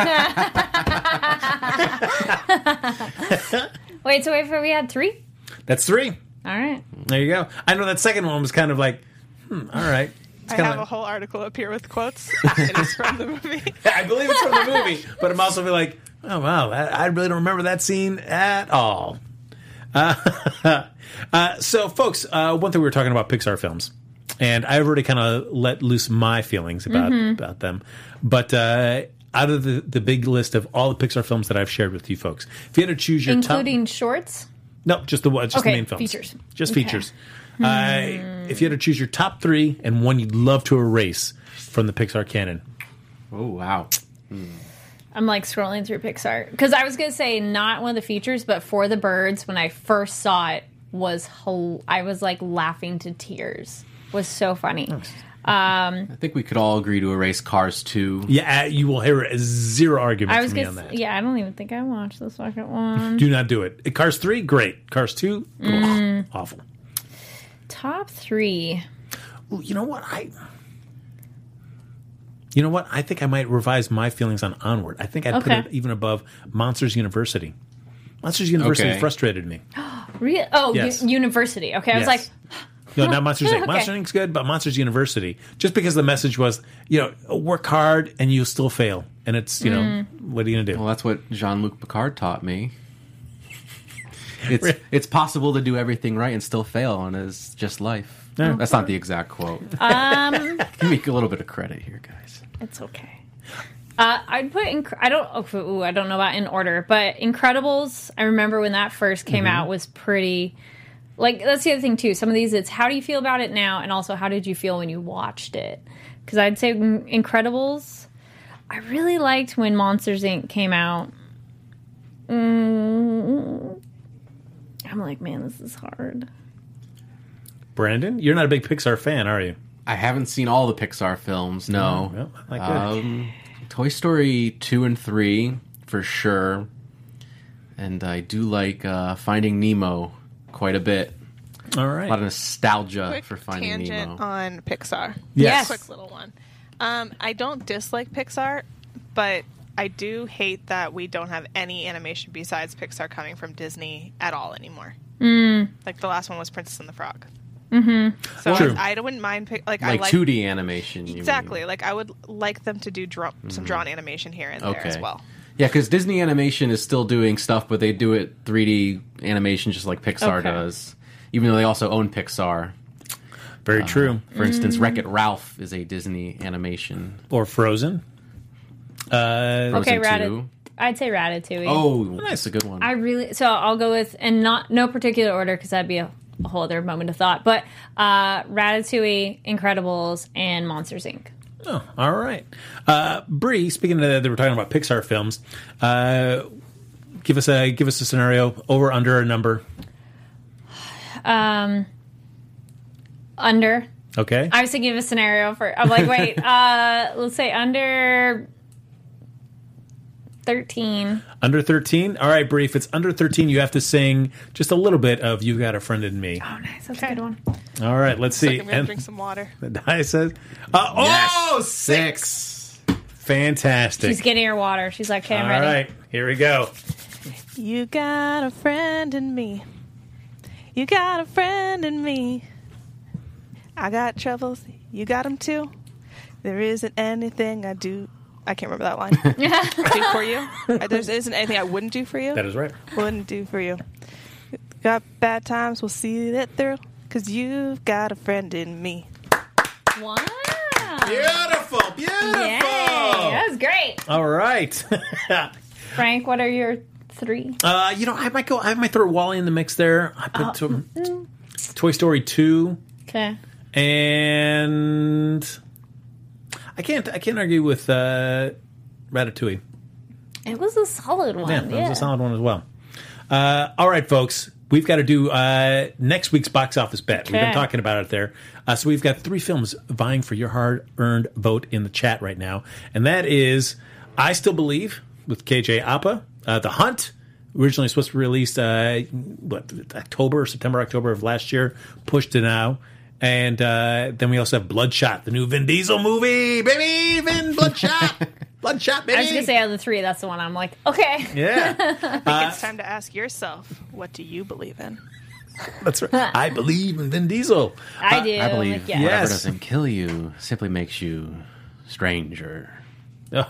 Speaker 4: Wait, so wait for we had three?
Speaker 2: That's three.
Speaker 4: All right.
Speaker 2: There you go. I know that second one was kind of like, hmm, all right. It's
Speaker 5: I
Speaker 2: kinda
Speaker 5: have
Speaker 2: like-
Speaker 5: a whole article up here with quotes. It is from the movie.
Speaker 2: I believe it's from the movie, but I'm also be like, oh wow, I, I really don't remember that scene at all. Uh, uh, so, folks, uh, one thing we were talking about Pixar films, and I've already kind of let loose my feelings about about them. But uh, out of the, the big list of all the Pixar films that I've shared with you folks, if you had to choose your
Speaker 4: Including
Speaker 2: top,
Speaker 4: shorts?
Speaker 2: no, just the just
Speaker 4: Okay,
Speaker 2: the main films,
Speaker 4: features.
Speaker 2: just
Speaker 4: Okay.
Speaker 2: features. Uh, if you had to choose your top three and one you'd love to erase from the Pixar canon,
Speaker 3: Oh wow.
Speaker 4: I'm like scrolling through Pixar. Because I was going to say not one of the features, but For the Birds, when I first saw it, was whole, I was like laughing to tears. Was so funny.
Speaker 3: I think we could all agree to erase Cars two.
Speaker 2: yeah, uh, you will hear a zero argument
Speaker 4: I was
Speaker 2: from me
Speaker 4: gonna,
Speaker 2: on
Speaker 4: s-
Speaker 2: that.
Speaker 4: yeah, I don't even think I watched the second one.
Speaker 2: Do not do it. Cars three, great. Cars two, ugh, awful.
Speaker 4: Top three.
Speaker 2: Ooh, you know what? I. You know what? I think I might revise my feelings on Onward. I think I'd
Speaker 4: Okay.
Speaker 2: put it even above Monsters University. Monsters University
Speaker 3: Okay.
Speaker 2: frustrated me.
Speaker 4: Re- oh,
Speaker 2: Yes.
Speaker 4: u- University. Okay, I was
Speaker 2: Yes.
Speaker 4: like,
Speaker 2: No, not Monsters Inc.
Speaker 4: Okay.
Speaker 2: Monsters Incorporated. good, but Monsters University. Just because the message was, you know, work hard and you'll still fail. And it's, you know, what are you going to do?
Speaker 3: Well, that's what Jean-Luc Picard taught me. It's it's possible to do everything right and still fail, and it's just life.
Speaker 2: Yeah.
Speaker 3: That's not the exact quote.
Speaker 4: um,
Speaker 3: Give me a little bit of credit here, guys.
Speaker 4: it's okay. Uh, I'd put Inc- I don't oh, ooh, I don't know about in order, but Incredibles. I remember when that first came
Speaker 2: Mm-hmm.
Speaker 4: out was pretty. Like that's the other thing too. Some of these, it's how do you feel about it now, and also how did you feel when you watched it? Because I'd say Incredibles. I really liked when Monsters Incorporated came out. Mm, I'm like, man, this is hard.
Speaker 2: Brandon, you're not a big Pixar fan, are you?
Speaker 3: I haven't seen all the Pixar films. No.
Speaker 2: Oh, well, I like that.
Speaker 3: Um, Toy Story two and three for sure, and I do like uh, Finding Nemo quite a bit.
Speaker 2: All
Speaker 3: A lot
Speaker 2: right.
Speaker 3: of nostalgia
Speaker 5: Quick
Speaker 3: for Finding
Speaker 5: tangent
Speaker 3: Nemo.
Speaker 5: on Pixar.
Speaker 2: Yes.
Speaker 5: Quick little one. Um, I don't dislike Pixar, but I do hate that we don't have any animation besides Pixar coming from Disney at all anymore. Mm. Like the last one was Princess and the Frog. Mm-hmm. So
Speaker 2: True.
Speaker 5: I, I wouldn't mind pick, like I
Speaker 3: Like
Speaker 5: like
Speaker 3: two D animation. You
Speaker 5: exactly
Speaker 3: mean.
Speaker 5: like I would like them to do draw, some drawn animation here and there as
Speaker 3: Okay.
Speaker 5: well.
Speaker 3: Yeah, because Disney Animation is still doing stuff, but they do it three D animation just like Pixar
Speaker 4: Okay.
Speaker 3: does. Even though they also own Pixar.
Speaker 2: Very true.
Speaker 3: For instance, Wreck-It Ralph is a Disney animation.
Speaker 2: Or Frozen. Uh,
Speaker 4: Okay,
Speaker 3: Frozen
Speaker 4: Ratat-
Speaker 3: two.
Speaker 4: I'd say Ratatouille.
Speaker 3: Oh, that's a good one.
Speaker 4: I really so I'll go with and not no particular order because that'd be a, a whole other moment of thought. But uh, Ratatouille, Incredibles, and Monsters Incorporated.
Speaker 2: Oh, all right. Uh, Bree, speaking of that, we're talking about Pixar films. Uh, give us a give us a scenario, over, under, a number.
Speaker 4: Um, under.
Speaker 2: Okay.
Speaker 4: I was thinking of a scenario for. I'm like, wait. uh, let's say under thirteen.
Speaker 2: Under thirteen. All right, Bree. If it's under thirteen, you have to sing just a little bit of "You Got a Friend in Me."
Speaker 4: Oh, nice. That's a good one.
Speaker 2: All right. Let's
Speaker 5: So
Speaker 2: see.
Speaker 5: I'm gonna
Speaker 2: And
Speaker 5: drink some water.
Speaker 2: the die says, uh, "Oh, six.
Speaker 3: Six.
Speaker 2: Fantastic."
Speaker 4: She's getting her water. She's like, okay, I'm
Speaker 2: All
Speaker 4: ready.
Speaker 2: right. Here we go.
Speaker 5: You got a friend in me. You got a friend in me. I got troubles. You got them too. There isn't anything I do. I can't remember that line. do for you. Uh, There isn't anything I wouldn't do for you.
Speaker 2: That is right.
Speaker 5: Wouldn't do for you. Got bad times. We'll see that through. Cause you've got a friend in me.
Speaker 4: Wow.
Speaker 2: Beautiful. Beautiful.
Speaker 4: Yay. That was great.
Speaker 2: All right.
Speaker 4: Frank, what are your three?
Speaker 2: Uh, you know, I might go. I might throw Wally in the mix there. I put to- Toy Story two,
Speaker 4: Okay.
Speaker 2: and I can't. I can't argue with uh, Ratatouille.
Speaker 4: It was a solid one.
Speaker 2: Yeah,
Speaker 4: Yeah.
Speaker 2: that was a solid one as well. Uh, all right, folks. We've got to do uh, next week's box office bet. We've been
Speaker 4: Okay.
Speaker 2: talking about it there. Uh, so we've got three films vying for your hard-earned vote in the chat right now, and that is "I Still Believe" with K J Apa, uh, "The Hunt," originally supposed to be released uh, what October, September, October of last year, pushed to now, and uh, then we also have "Bloodshot," the new Vin Diesel movie, baby, Vin Bloodshot, Bloodshot, baby.
Speaker 4: I was going to say out of the three, that's the one I'm like, okay.
Speaker 2: yeah,
Speaker 5: I think it's time to ask yourself, what do you believe in?
Speaker 2: that's right. I believe in Vin Diesel.
Speaker 4: I do.
Speaker 3: I believe
Speaker 4: Like, yeah.
Speaker 3: whatever
Speaker 2: Yes.
Speaker 3: doesn't kill you simply makes you stranger.
Speaker 2: Oh.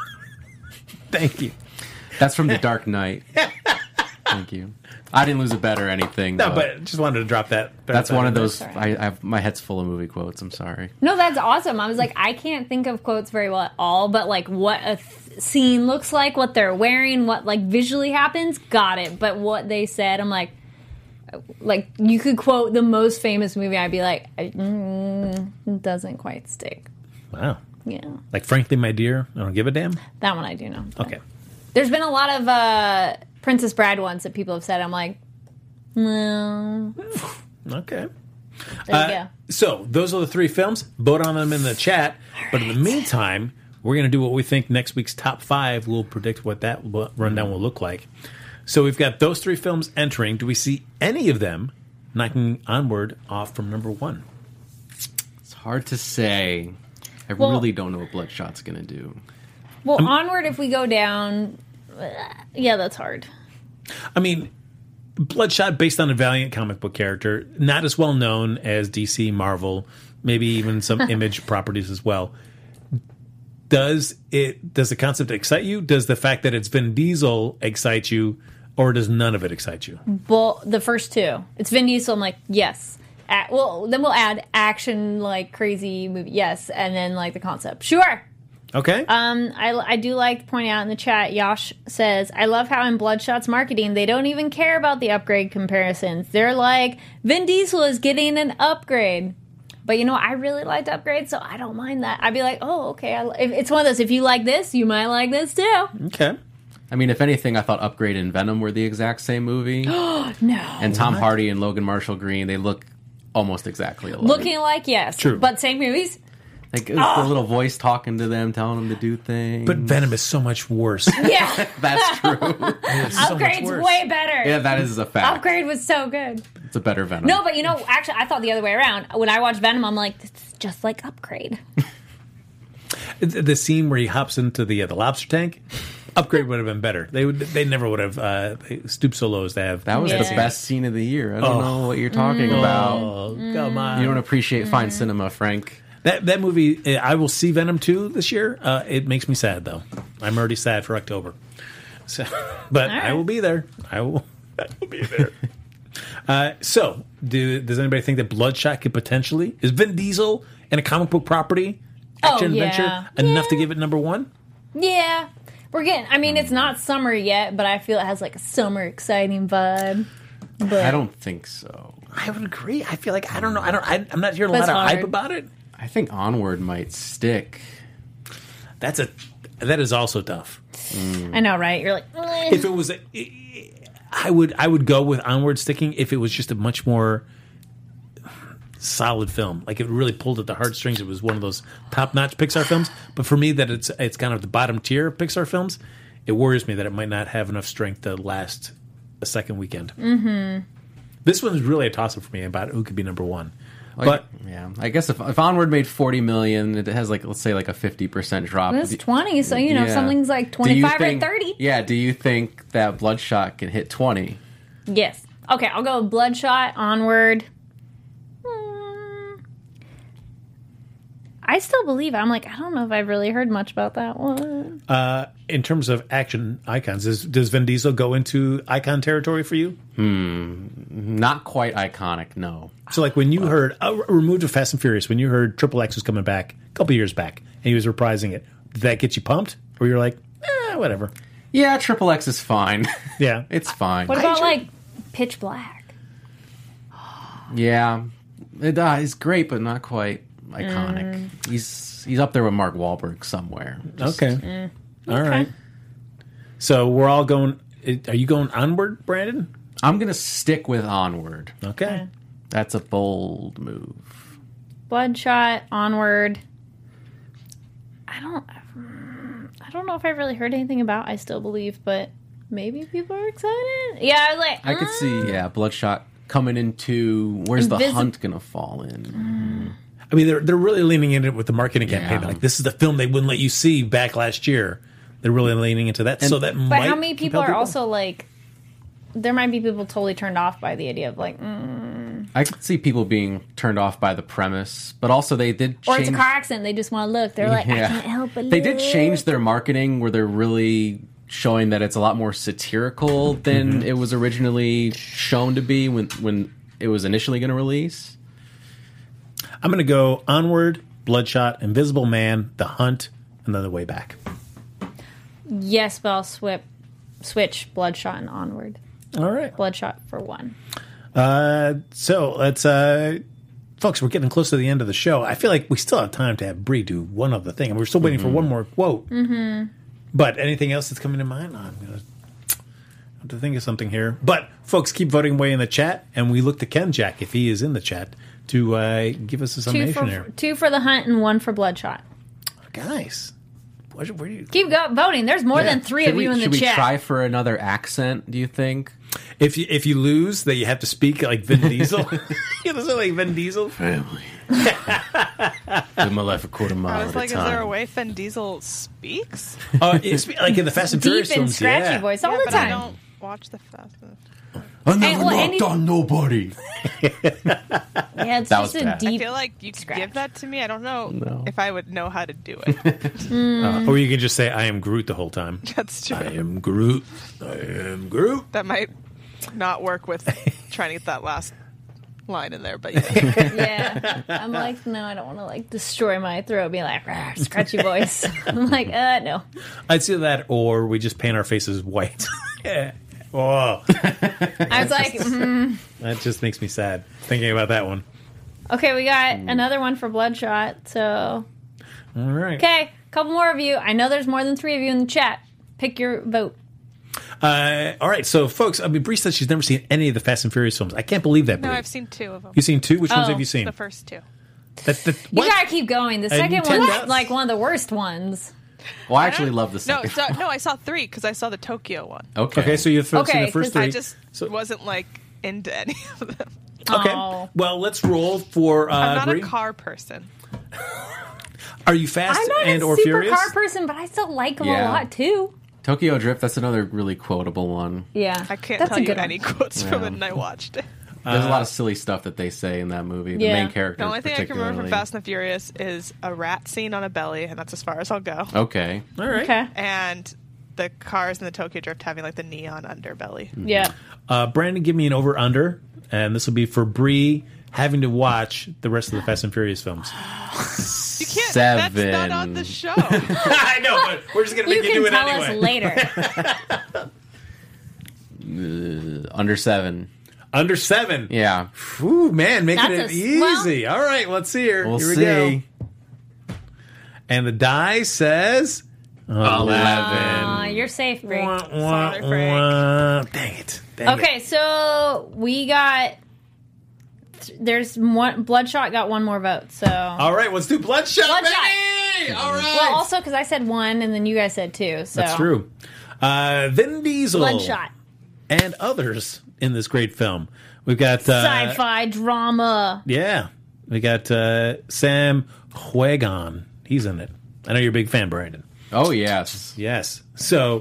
Speaker 2: Thank you.
Speaker 3: That's from The Dark Knight. Thank you. I didn't lose a bet or anything.
Speaker 2: No, but just wanted to drop that.
Speaker 3: that's one of those.
Speaker 4: That's all
Speaker 3: I, I have my head's full of movie quotes. I'm sorry.
Speaker 4: No, that's awesome. I was like, I can't think of quotes very well at all, but like what a th- scene looks like, what they're wearing, what like visually happens, got it. But what they said, I'm like, like you could quote the most famous movie, I'd be like, I- mm, it doesn't quite stick.
Speaker 2: Wow.
Speaker 4: Yeah,
Speaker 2: Like, frankly, my dear, I don't give a damn.
Speaker 4: that one I do know.
Speaker 2: Okay.
Speaker 4: There's been a lot of uh, Princess Bride ones that people have said. I'm like, well,
Speaker 2: Okay.
Speaker 4: there
Speaker 2: Uh,
Speaker 4: you go.
Speaker 2: So, those are the three films. Vote on them in the chat. But in the meantime, we're going to do what we think next week's top five. We'll predict what that w- rundown will look like. So, we've got those three films entering. Do we see any of them knocking Onward off from number one?
Speaker 3: It's hard to say. I
Speaker 4: Well-
Speaker 3: really don't know what Bloodshot's gonna do.
Speaker 4: Well, Onward, if we go down, uh, yeah, that's hard.
Speaker 2: I mean, Bloodshot, based on a Valiant comic book character, not as well known as D C, Marvel, maybe even some Image properties as well. Does it? Does the concept excite you? Does the fact that it's Vin Diesel excite you, or does none of it excite you?
Speaker 4: Well, the first two, it's Vin Diesel. I'm like, yes. A- well, then we'll add action, like crazy movie, yes, and then like the concept, sure.
Speaker 2: Okay.
Speaker 4: Um, I, I do like pointing out in the chat, Yosh says, I love how in Bloodshot's marketing, they don't even care about the upgrade comparisons. They're like, Vin Diesel is getting an upgrade. But, you know, I really liked Upgrade, so I don't mind that. I'd be like, oh, okay. I, if, it's one of those, if you like this, you might like this too.
Speaker 2: Okay.
Speaker 3: I mean, if anything, I thought Upgrade and Venom were the exact same movie.
Speaker 4: No.
Speaker 3: And Tom Hardy and Logan Marshall Green, they look almost exactly alike.
Speaker 4: Looking like, yes.
Speaker 2: True.
Speaker 4: But same movies.
Speaker 3: Like it was the little voice talking to them, telling them to do things.
Speaker 2: But Venom is so much worse.
Speaker 4: Yeah.
Speaker 3: That's true.
Speaker 2: It's so much
Speaker 4: Upgrade's
Speaker 2: worse.
Speaker 4: way better.
Speaker 3: Yeah, that is a fact.
Speaker 4: Upgrade was so good.
Speaker 3: It's a better Venom.
Speaker 4: No, but you know, actually, I thought the other way around. When I watched Venom, I'm like, this is just like Upgrade.
Speaker 2: The the scene where he hops into the uh, the lobster tank, Upgrade would have been better. They would. They never would have uh, stooped so low as to have.
Speaker 3: That was
Speaker 4: Yeah.
Speaker 3: the best scene of the year. I don't
Speaker 2: Oh.
Speaker 3: know what you're talking about.
Speaker 2: Oh, come on.
Speaker 3: You don't appreciate fine cinema, Frank.
Speaker 2: That that movie, uh, I will see Venom two this year. Uh, it makes me sad though. I'm already sad for October. So, but
Speaker 4: All right.
Speaker 2: I will be there. I will. I will be there. uh, so, do does anybody think that Bloodshot could potentially is Vin Diesel and a comic book property, action
Speaker 4: Oh, yeah.
Speaker 2: adventure enough to
Speaker 4: Yeah.
Speaker 2: give it number one?
Speaker 4: Yeah. We're getting, I mean, it's not summer yet, but I feel it has like a summer exciting vibe. But
Speaker 3: I don't think so.
Speaker 2: I would agree. I feel like I don't know. I don't. I, I'm not hearing a
Speaker 4: But
Speaker 2: lot
Speaker 4: it's
Speaker 2: of hype
Speaker 4: hard.
Speaker 2: about it.
Speaker 3: I think Onward might stick.
Speaker 2: That's a. That is also tough.
Speaker 4: I know, right? You're like, eh.
Speaker 2: If it was, a, I would I would go with Onward sticking if it was just a much more solid film. Like it really pulled at the heartstrings. It was one of those top notch Pixar films. But for me, that it's it's kind of the bottom tier of Pixar films. It worries me that it might not have enough strength to last a second weekend. Mm-hmm. This one's really a toss up for me about who could be number one.
Speaker 3: Like,
Speaker 2: But
Speaker 3: yeah, I guess if, if Onward made forty million, it has like let's say like a fifty percent drop.
Speaker 4: it's
Speaker 3: Do-
Speaker 4: twenty, so you know,
Speaker 3: Yeah.
Speaker 4: something's like
Speaker 3: Do you
Speaker 4: twenty-five
Speaker 3: think-
Speaker 4: or thirty.
Speaker 3: Yeah, do you think that Bloodshot can hit twenty?
Speaker 4: Yes. Okay, I'll go with Bloodshot, Onward. Hmm. I still believe. I'm like, I don't know if I've really heard much about that one.
Speaker 2: uh, in terms of action icons, does, does Vin Diesel go into icon territory for you?
Speaker 3: Not quite iconic, no.
Speaker 2: So, like when you heard, uh, removed of Fast and Furious, when you heard Triple X was coming back a couple years back and he was reprising it, did that get you pumped? Or you're like, eh, whatever.
Speaker 3: Yeah, Triple X is fine.
Speaker 2: Yeah.
Speaker 3: It's fine.
Speaker 4: What about
Speaker 2: enjoy-
Speaker 4: like Pitch Black?
Speaker 3: Yeah, it, uh, he's great, but not quite iconic.
Speaker 4: Mm.
Speaker 3: He's he's up there with Mark Wahlberg somewhere. Just-
Speaker 2: Okay. All right. So we're all going, are you going Onward, Brandon?
Speaker 3: I'm gonna stick with Onward.
Speaker 2: Okay.
Speaker 3: That's a bold move.
Speaker 4: Bloodshot, Onward. I don't. I don't know if I've really heard anything about I Still Believe, but maybe people are excited. Yeah, I was like,
Speaker 3: I could
Speaker 4: mm.
Speaker 3: see, yeah, Bloodshot coming into where's the
Speaker 4: Invisi-
Speaker 3: hunt gonna fall in?
Speaker 2: I mean, they're, they're really leaning into it with the marketing campaign.
Speaker 3: Yeah.
Speaker 2: Like, this is the film they wouldn't let you see back last year. They're really leaning into that. so that
Speaker 4: But
Speaker 2: might
Speaker 4: how many people
Speaker 2: compel
Speaker 4: are also like? There might be people totally turned off by the idea of like, mm.
Speaker 3: I could see people being turned off by the premise, but also they did change.
Speaker 4: or it's a car accident. They just want to look. They're like, I
Speaker 3: Yeah.
Speaker 4: can't help but
Speaker 3: They did
Speaker 4: look.
Speaker 3: change their marketing where they're really showing that it's a lot more satirical than it was originally shown to be when when it was initially going to release.
Speaker 2: I'm going to go Onward, Bloodshot, Invisible Man, The Hunt, and then The Way Back.
Speaker 4: Yes, but I'll swip, switch Bloodshot and Onward.
Speaker 2: All right.
Speaker 4: Bloodshot for one.
Speaker 2: Uh, so let's, uh, folks, we're getting close to the end of the show. I feel like we still have time to have Bree do one other thing, and we're still waiting for one more quote. Mm-hmm. But anything else that's coming to mind? I'm going to have to think of something here. But folks, keep voting away in the chat, and we look to Ken Jack, if he is in the chat, to uh, give us a
Speaker 4: Two
Speaker 2: summation
Speaker 4: for
Speaker 2: here.
Speaker 4: two for the hunt and one for Bloodshot.
Speaker 2: Guys, where, where do you?
Speaker 4: Keep go- voting. There's more
Speaker 3: Yeah.
Speaker 4: than three
Speaker 3: Should
Speaker 4: of
Speaker 3: we,
Speaker 4: you in the
Speaker 3: should we
Speaker 4: chat.
Speaker 3: try for another accent, do you think?
Speaker 2: If you if you lose, that you have to speak like Vin Diesel. You have to say like Vin Diesel.
Speaker 3: Family. Live my life a quarter mile
Speaker 5: I was
Speaker 3: at
Speaker 5: like,
Speaker 3: a
Speaker 5: is
Speaker 3: time.
Speaker 5: there a way Vin Diesel speaks?
Speaker 2: Uh, it's like in the Fast and
Speaker 4: Deep
Speaker 2: Furious
Speaker 4: and
Speaker 2: films,
Speaker 4: scratchy
Speaker 2: yeah.
Speaker 4: voice all
Speaker 5: yeah,
Speaker 4: the
Speaker 5: but I
Speaker 4: time.
Speaker 5: don't watch the Fast and
Speaker 3: I never
Speaker 4: And- well,
Speaker 3: knocked
Speaker 4: any-
Speaker 3: on nobody.
Speaker 4: Yeah, it's
Speaker 3: That
Speaker 4: just
Speaker 3: was
Speaker 4: a
Speaker 3: bad.
Speaker 4: deep.
Speaker 5: I feel like you could
Speaker 4: scratch.
Speaker 5: give that to me. I don't know
Speaker 3: No.
Speaker 5: if I would know how to do it.
Speaker 2: Uh, or you can just say, "I am Groot" the whole time.
Speaker 5: That's true.
Speaker 2: I am Groot. I am Groot.
Speaker 5: That might not work with trying to get that last line in there, but yeah.
Speaker 4: Yeah. I'm like, no, I don't want to like destroy my throat, be like, "Rawr," scratchy voice. I'm like, uh, no.
Speaker 2: I'd see that, or we just paint our faces white. Whoa.
Speaker 4: I was like, mm.
Speaker 2: That just makes me sad thinking about that one.
Speaker 4: Okay, we got another one for Bloodshot. So,
Speaker 2: All right.
Speaker 4: okay, a couple more of you. I know there's more than three of you in the chat. Pick your vote.
Speaker 2: Uh, all right, so folks, I mean, Bree says she's never seen any of the Fast and Furious films. I can't believe that, Bree.
Speaker 5: No, I've seen two of them.
Speaker 2: You've seen two? Which ones
Speaker 4: Oh,
Speaker 2: have you seen?
Speaker 5: The first two.
Speaker 2: That, that,
Speaker 4: You
Speaker 2: what?
Speaker 4: gotta keep going. The
Speaker 2: And
Speaker 4: second
Speaker 2: ten
Speaker 4: one's
Speaker 2: does.
Speaker 4: like one of the worst ones.
Speaker 3: Well, I actually love the
Speaker 5: No,
Speaker 3: second.
Speaker 5: so, no, I saw three because I saw the Tokyo one.
Speaker 3: Okay.
Speaker 2: Okay, so you've
Speaker 4: Okay,
Speaker 2: seen the first
Speaker 4: 'cause
Speaker 2: three.
Speaker 5: I just
Speaker 2: So-
Speaker 5: wasn't like into any of them.
Speaker 2: Okay.
Speaker 4: Oh.
Speaker 2: Well, let's roll for uh,
Speaker 5: I'm not
Speaker 2: Bree.
Speaker 5: a car person.
Speaker 2: Are you fast
Speaker 4: I'm not
Speaker 2: and
Speaker 4: a
Speaker 2: or
Speaker 4: super
Speaker 2: furious?
Speaker 4: car person, but I still like them a
Speaker 3: Yeah.
Speaker 4: lot too.
Speaker 3: Tokyo Drift, that's another really quotable one.
Speaker 4: Yeah,
Speaker 5: I can't
Speaker 4: That's
Speaker 5: tell
Speaker 4: a
Speaker 5: you
Speaker 4: good
Speaker 5: any
Speaker 4: one.
Speaker 5: quotes from
Speaker 3: Yeah.
Speaker 5: it, and I watched it.
Speaker 3: There's a lot of silly stuff that they say in that movie. The
Speaker 4: Yeah.
Speaker 3: main character,
Speaker 5: The only thing I can remember from
Speaker 3: particularly.
Speaker 5: Fast and the Furious is a rat scene on a belly, and that's as far as I'll go.
Speaker 3: Okay.
Speaker 2: All right.
Speaker 4: Okay.
Speaker 5: And the cars in the Tokyo Drift having like the neon underbelly.
Speaker 4: Yeah.
Speaker 2: Uh, Brandon, give me an over under, and this will be for Bree having to watch the rest of the Fast and Furious films.
Speaker 5: You can't.
Speaker 3: Seven.
Speaker 5: That's not on the show.
Speaker 2: I know, but we're just gonna
Speaker 4: You
Speaker 2: make you,
Speaker 4: can
Speaker 2: do it
Speaker 4: tell
Speaker 2: anyway.
Speaker 4: us later.
Speaker 3: Uh, under seven.
Speaker 2: Under seven.
Speaker 3: Yeah.
Speaker 2: Ooh, man, making
Speaker 4: That's
Speaker 2: it
Speaker 4: a- well-
Speaker 2: easy. All right, let's see here.
Speaker 3: We'll
Speaker 2: here we
Speaker 3: see.
Speaker 2: go. And the die says eleven.
Speaker 4: Aw, you're safe, Bree.
Speaker 2: Wah,
Speaker 5: Sorry,
Speaker 2: wah,
Speaker 5: Frank.
Speaker 2: wah. Dang it. Dang
Speaker 4: Okay, so we got. There's one. Bloodshot got one more vote. So.
Speaker 2: It. All right, let's do Bloodshot,
Speaker 4: Bloodshot.
Speaker 2: baby! All right.
Speaker 4: Well, also because I said one, and then you guys said two. So
Speaker 2: That's true. Uh, Vin Diesel.
Speaker 4: Bloodshot,
Speaker 2: And others in this great film. We've got... Uh,
Speaker 4: sci-fi drama.
Speaker 2: Yeah. We got uh, Sam Huegon. He's in it. I know you're a big fan, Brandon.
Speaker 3: Oh, yes.
Speaker 2: Yes. So...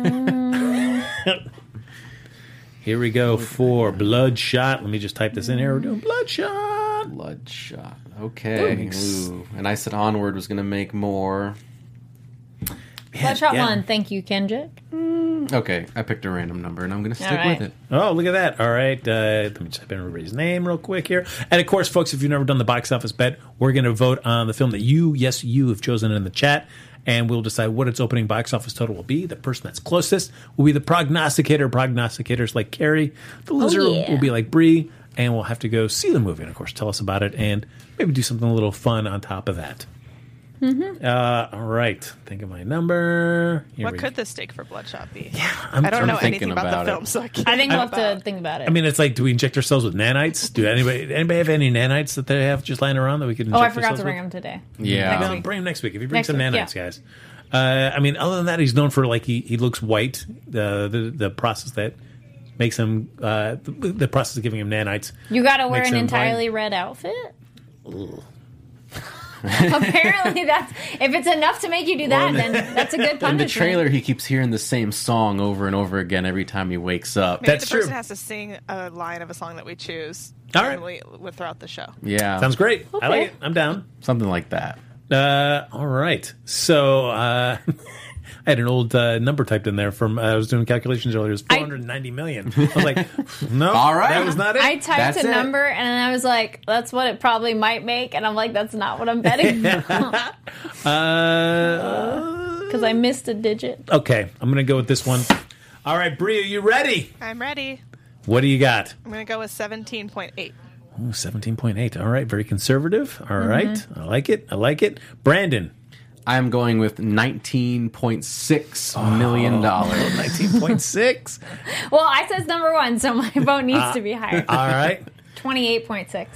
Speaker 2: Here we go for Bloodshot. Let me just type this in here. We're doing Bloodshot.
Speaker 3: Bloodshot. Okay. Ooh. And I said Onward was going to make more.
Speaker 4: Bloodshot
Speaker 2: yeah.
Speaker 4: one. Thank you, Kendrick.
Speaker 3: Okay. I picked a random number, and I'm going to stick
Speaker 4: All right.
Speaker 3: with it.
Speaker 2: Oh, look at that. All right. Uh, let me type in everybody's name real quick here. And of course, folks, if you've never done the box office bet, we're going to vote on the film that you, yes, you have chosen in the chat. And we'll decide what its opening box office total will be. The person that's closest will be the prognosticator. Prognosticators like Carrie. The loser
Speaker 4: Oh, yeah.
Speaker 2: will be like Bree. And we'll have to go see the movie and, of course, tell us about it and maybe do something a little fun on top of that. Mm-hmm. Uh, all right. Think of my number. Here
Speaker 5: What
Speaker 2: we
Speaker 5: could
Speaker 2: go.
Speaker 5: the stake for Bloodshot be?
Speaker 2: I'm,
Speaker 5: I don't
Speaker 3: I'm
Speaker 5: know
Speaker 3: thinking
Speaker 5: anything about,
Speaker 3: about
Speaker 5: the
Speaker 3: it.
Speaker 5: film, so I can't.
Speaker 4: I think we'll
Speaker 5: talk
Speaker 4: have to
Speaker 5: about-
Speaker 4: think about it.
Speaker 2: I mean, it's like, do we inject ourselves with nanites? Do anybody anybody have any nanites that they have just lying around that we could inject
Speaker 4: oh, I forgot
Speaker 2: ourselves
Speaker 4: to bring
Speaker 2: with?
Speaker 4: them today.
Speaker 3: Yeah.
Speaker 4: Next
Speaker 2: No,
Speaker 4: week.
Speaker 2: bring him next week. If you bring
Speaker 4: Next
Speaker 2: some
Speaker 4: week,
Speaker 2: nanites,
Speaker 4: yeah.
Speaker 2: guys. Uh, I mean, other than that, he's known for like he, he looks white. The, the the process that makes him uh, the, the process of giving him nanites.
Speaker 4: You got to wear
Speaker 2: Makes
Speaker 4: an
Speaker 2: him
Speaker 4: entirely red outfit. Apparently, that's if it's enough to make you do that, then that's a good
Speaker 3: In
Speaker 4: punishment.
Speaker 3: the trailer, he keeps hearing the same song over and over again every time he wakes up.
Speaker 5: Maybe
Speaker 2: That's
Speaker 5: the person
Speaker 2: true.
Speaker 5: has to sing a line of a song that we choose.
Speaker 2: All right.
Speaker 5: we, with throughout the show.
Speaker 3: Yeah.
Speaker 2: Sounds great. I like
Speaker 4: Okay.
Speaker 2: it. I'm down.
Speaker 3: Something like that.
Speaker 2: Uh, all right. So uh, I had an old uh, number typed in there from uh, I was doing calculations earlier. It was four hundred ninety million. I was like, no,
Speaker 3: All right.
Speaker 2: that was not it.
Speaker 4: I typed
Speaker 3: That's
Speaker 4: a
Speaker 3: it.
Speaker 4: number and then I was like, "That's what it probably might make," and I'm like, "That's not what I'm betting
Speaker 2: uh,
Speaker 4: because I missed a digit."
Speaker 2: okay, I'm gonna go with this one. All right, Bree, are you ready?
Speaker 5: I'm ready.
Speaker 2: What do you got?
Speaker 5: I'm going to go with seventeen point eight.
Speaker 2: Ooh, seventeen point eight. All right, very conservative. All right, I like it. I like it. Brandon,
Speaker 3: I'm going with nineteen point six million dollars.
Speaker 2: nineteen point six.
Speaker 4: Well, I said number one, so my vote needs
Speaker 2: Uh,
Speaker 4: to be higher.
Speaker 2: All right.
Speaker 4: Twenty-eight point six.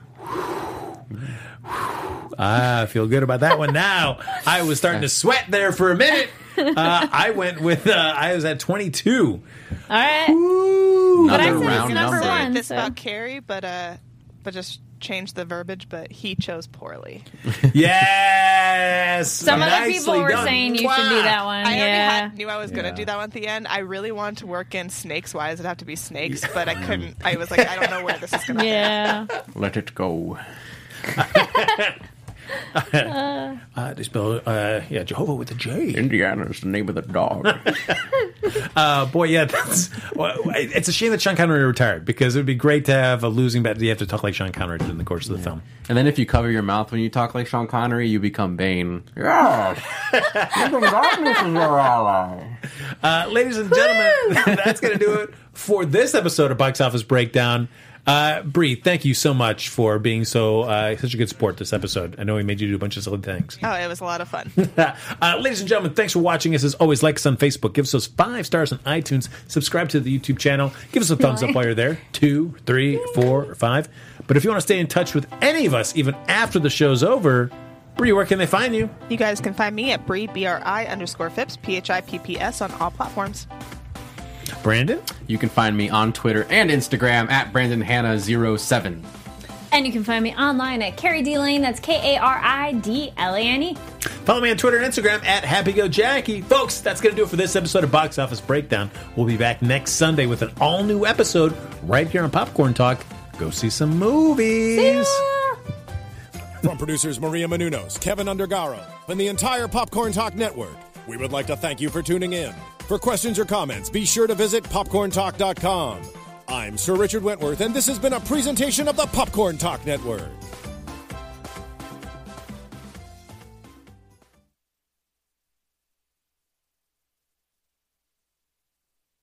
Speaker 2: I feel good about that one now. I was starting to sweat there for a minute. Uh, I went with, uh, I was at twenty-two.
Speaker 4: All right,
Speaker 2: Ooh.
Speaker 4: but I
Speaker 3: Another
Speaker 4: said it's
Speaker 3: round
Speaker 4: number
Speaker 3: number.
Speaker 4: one.
Speaker 5: This
Speaker 4: So.
Speaker 5: about Carrie, but uh, but just change the verbiage. But he chose poorly.
Speaker 2: Yes.
Speaker 4: Some other
Speaker 2: Nicely
Speaker 4: people were
Speaker 2: done.
Speaker 4: saying you should do that one.
Speaker 5: I already
Speaker 4: yeah.
Speaker 5: had, knew I was going to
Speaker 3: Yeah.
Speaker 5: do that one at the end. I really wanted to work in snakes. Why does it have to be snakes? But I couldn't. I was like, I don't know where this is going to.
Speaker 4: Yeah.
Speaker 3: Let it go.
Speaker 2: uh, they spell uh, yeah Jehovah with a J.
Speaker 3: Indiana is the name of the dog.
Speaker 2: uh, boy, yeah, that's, well, it's a shame that Sean Connery retired because it would be great to have a losing battle. You have to talk like Sean Connery did in the course of the yeah. film.
Speaker 3: And then if you cover your mouth when you talk like Sean Connery, you become Bane. Yes, darkness is your ally.
Speaker 2: Uh, ladies and gentlemen, that's going to do it for this episode of Box Office Breakdown. Uh, Bree, thank you so much for being so uh, such a good sport this episode. I know we made you do a bunch of silly things.
Speaker 5: Oh, it was a lot of fun.
Speaker 2: uh, ladies and gentlemen, thanks for watching us. As always, like us on Facebook. Give us those five stars on iTunes. Subscribe to the YouTube channel. Give us a thumbs up while you're there. Two, three, four, or five. But if you want to stay in touch with any of us, even after the show's over, Bree, where can they find you?
Speaker 5: You guys can find me at Bree, B R I underscore Phipps, P H I P P S on all platforms.
Speaker 2: Brandon?
Speaker 3: You can find me on Twitter and Instagram at Brandon Hanna zero seven.
Speaker 4: And you can find me online at Carrie D Lane. That's K A R I D L A N E.
Speaker 2: Follow me on Twitter and Instagram at HappyGoJackie. Folks, that's going to do it for this episode of Box Office Breakdown. We'll be back next Sunday with an all-new episode right here on Popcorn Talk. Go see some movies.
Speaker 4: See ya!
Speaker 1: From producers Maria Menounos, Kevin Undergaro, and the entire Popcorn Talk Network, we would like to thank you for tuning in. For questions or comments, be sure to visit popcorn talk dot com. I'm Sir Richard Wentworth, and this has been a presentation of the Popcorn Talk Network.